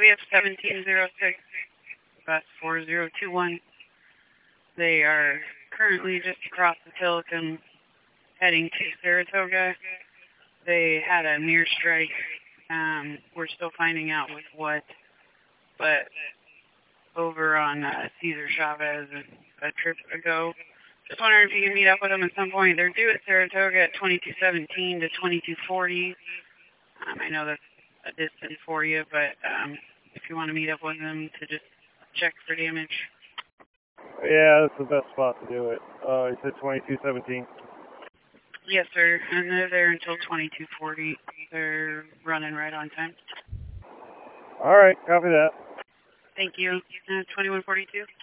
KF 1706, bus 4021. They are currently just across the Tilikum, heading to Saratoga. They had a near strike. We're still finding out with what, but over on Cesar Chavez a trip ago. Just wondering if you can meet up with them at some point. They're due at Saratoga at 2217 to 2240. I know that's a distance for you, but if you want to meet up with them to just check for damage. Yeah, that's the best spot to do it. You said 2217. Yes, sir. And they're there until 2240. They're running right on time. All right, copy that. Thank you. 2142.